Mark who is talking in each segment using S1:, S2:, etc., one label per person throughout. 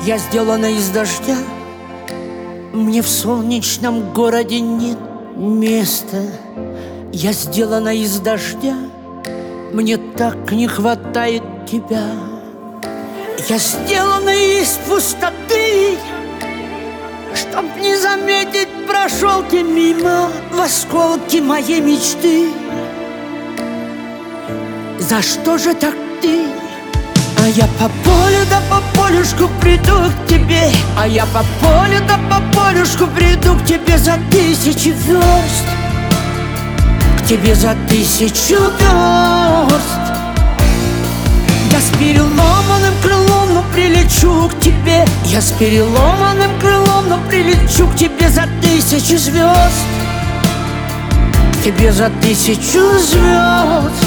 S1: Я сделана из дождя, мне в солнечном городе нет места. Я сделана из дождя, мне так не хватает тебя. Я сделана из пустоты, чтоб не заметить, прошел ты мимо в осколки моей мечты. За что же так ты? А я по полю да по полюшку приду к тебе. А я по полю да по полюшку приду к тебе за 1000 верст. К тебе за 1000 верст. Я с переломанным крылом, но прилечу к тебе. Я с переломанным крылом, но прилечу к тебе за 1000 звезд. К тебе за 1000 звезд.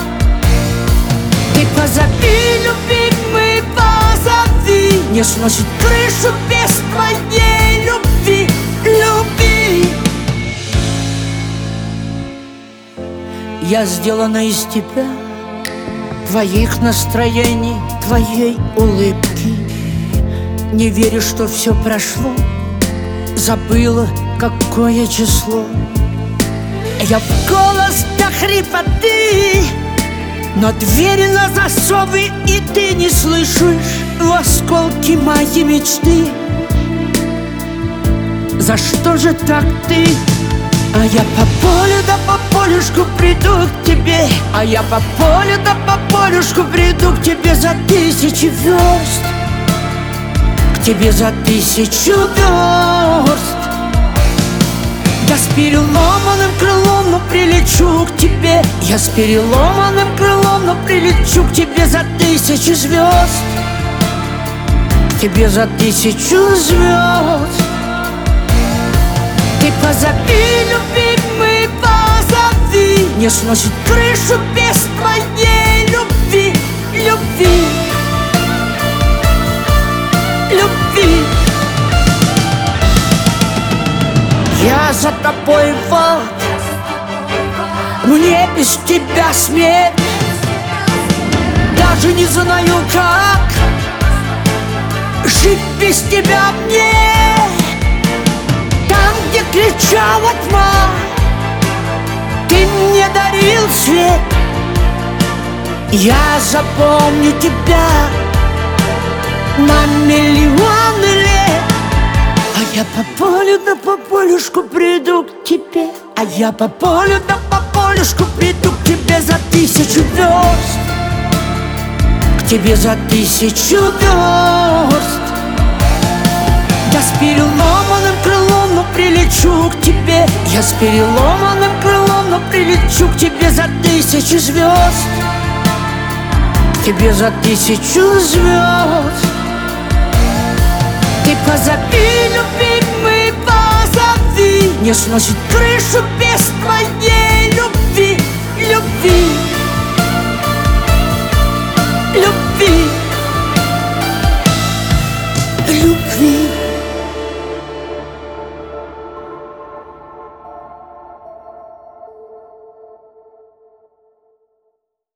S1: Ты позови, любимый, позови. Не сносит крышу без твоей любви, любви. Я сделана из тебя, твоих настроений, твоей улыбки. Не верю, что все прошло, забыла, какое число. Я в голос до хрипоты, но двери на засовы, и ты не слышишь в осколки моей мечты. За что же так ты? А я по полю да по полюшку приду к тебе. А я по полю да по полюшку приду к тебе за 1000 верст. К тебе за 1000 верст. Я с переломанным крылом, но прилечу к тебе. Я с переломанным крылом, но прилечу к тебе за 1000 звезд. К тебе за 1000 звезд. Ты позови, любимый, позови. Не сносит крышу без твоей любви, любви, любви. Я за тобой волк, мне без тебя смерть. Даже не знаю, как жить без тебя мне. Там, где кричала тьма, ты мне дарил свет. Я запомню тебя на миллионы лет. А я по полю да по полюшку приду к тебе. А я по полю да по полюшку приду к тебе за 1000 верст. К тебе за 1000 верст. Я с переломанным крылом, но прилечу к тебе. Я с переломанным крылом, но прилечу к тебе за 1000 звезд. К тебе за 1000 звезд. Ты позови, любимый, позови. Не сносит крышу без твоей любви, любви.